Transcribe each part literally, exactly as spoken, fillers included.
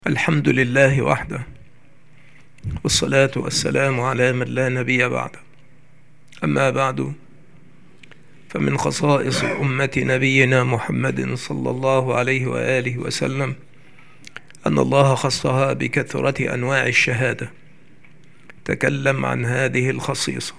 الحمد لله وحده، والصلاة والسلام على من لا نبي بعده. أما بعد، فمن خصائص أمة نبينا محمد صلى الله عليه وآله وسلم أن الله خصها بكثرة أنواع الشهادة. تكلم عن هذه الخصيصة.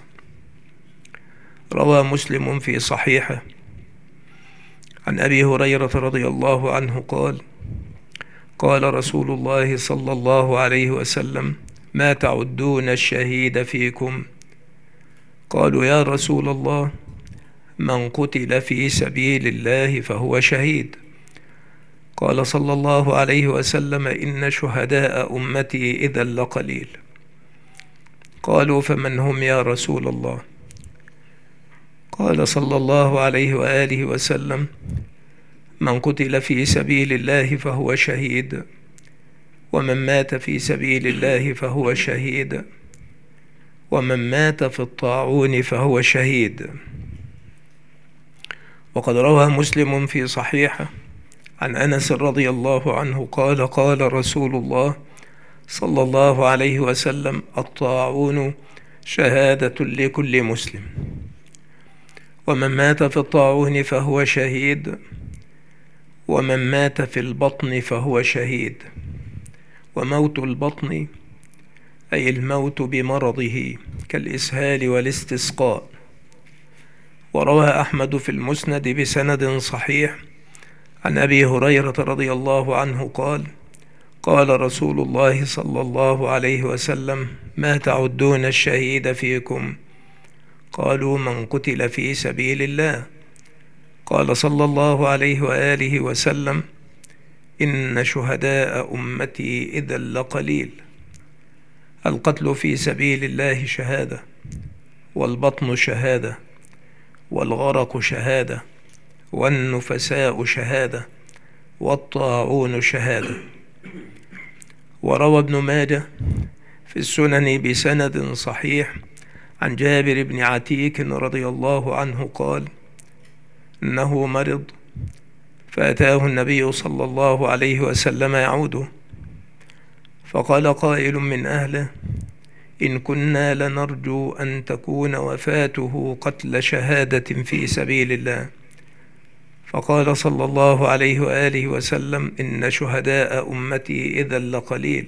روى مسلم في صحيحه عن أبي هريرة رضي الله عنه قال: قال رسول الله صلى الله عليه وسلم: ما تعدون الشهيد فيكم؟ قالوا: يا رسول الله، من قتل في سبيل الله فهو شهيد. قال صلى الله عليه وسلم: إن شهداء أمتي إذا لقليل. قالوا: فمن هم يا رسول الله؟ قال صلى الله عليه وآله وسلم: من قتل في سبيل الله فهو شهيد، ومن مات في سبيل الله فهو شهيد، ومن مات في الطاعون فهو شهيد. وقد روى مسلم في صحيحه عن أنس رضي الله عنه قال: قال رسول الله صلى الله عليه وسلم: الطاعون شهادة لكل مسلم، ومن مات في الطاعون فهو شهيد، ومن مات في البطن فهو شهيد. وموت البطن أي الموت بمرضه كالإسهال والاستسقاء. وروى أحمد في المسند بسند صحيح عن أبي هريرة رضي الله عنه قال: قال رسول الله صلى الله عليه وسلم: ما تعدون الشهيد فيكم؟ قالوا: من قتل في سبيل الله. قال صلى الله عليه وآله وسلم: إن شهداء أمتي إذا لقليل. القتل في سبيل الله شهادة، والبطن شهادة، والغرق شهادة، والنفساء شهادة، والطاعون شهادة. وروى ابن ماجه في السنن بسند صحيح عن جابر بن عتيك رضي الله عنه قال: إنه مرض، فأتاه النبي صلى الله عليه وسلم يعوده، فقال قائل من أهله: إن كنا لنرجو أن تكون وفاته قتل شهادة في سبيل الله. فقال صلى الله عليه وآله وسلم: إن شهداء أمتي إذا لقليل.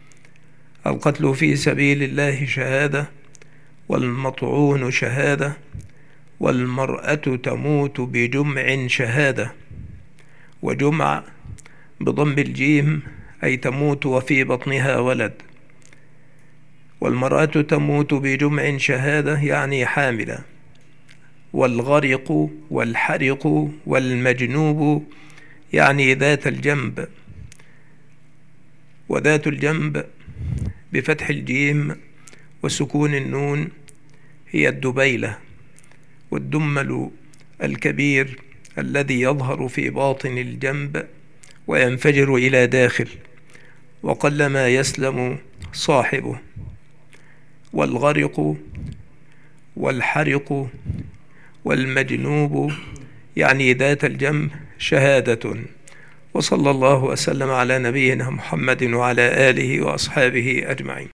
القتل في سبيل الله شهادة، والمطعون شهادة، والمرأة تموت بجمع شهادة. وجمع بضم الجيم أي تموت وفي بطنها ولد. والمرأة تموت بجمع شهادة يعني حاملة. والغرق والحرق والمجنوب يعني ذات الجنب. وذات الجنب بفتح الجيم وسكون النون هي الدبيلة، والدمل الكبير الذي يظهر في باطن الجنب وينفجر إلى داخل، وقلما يسلم صاحبه. والغرق والحرق والمجنوب يعني ذات الجنب شهادة. وصلى الله وسلم على نبينا محمد وعلى آله وأصحابه أجمعين.